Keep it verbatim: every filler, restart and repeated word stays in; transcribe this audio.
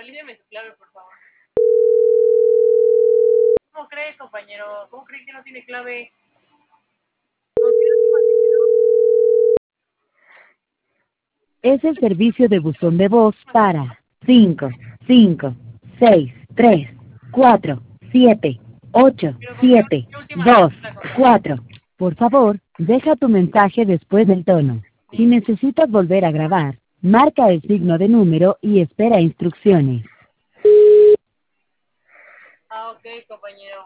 valídeme su clave, por favor. ¿Cómo cree, compañero? ¿Cómo cree que no tiene clave? ¿Con qué última se quedó? Es el servicio de buzón de voz para cinco, cinco, seis, tres, cuatro, siete, ocho, Pero ¿con qué, siete, qué última dos, letra la contestó? cuatro. Por favor, deja tu mensaje después del tono. Si necesitas volver a grabar, marca el signo de número y espera instrucciones. Ah, ok, compañero.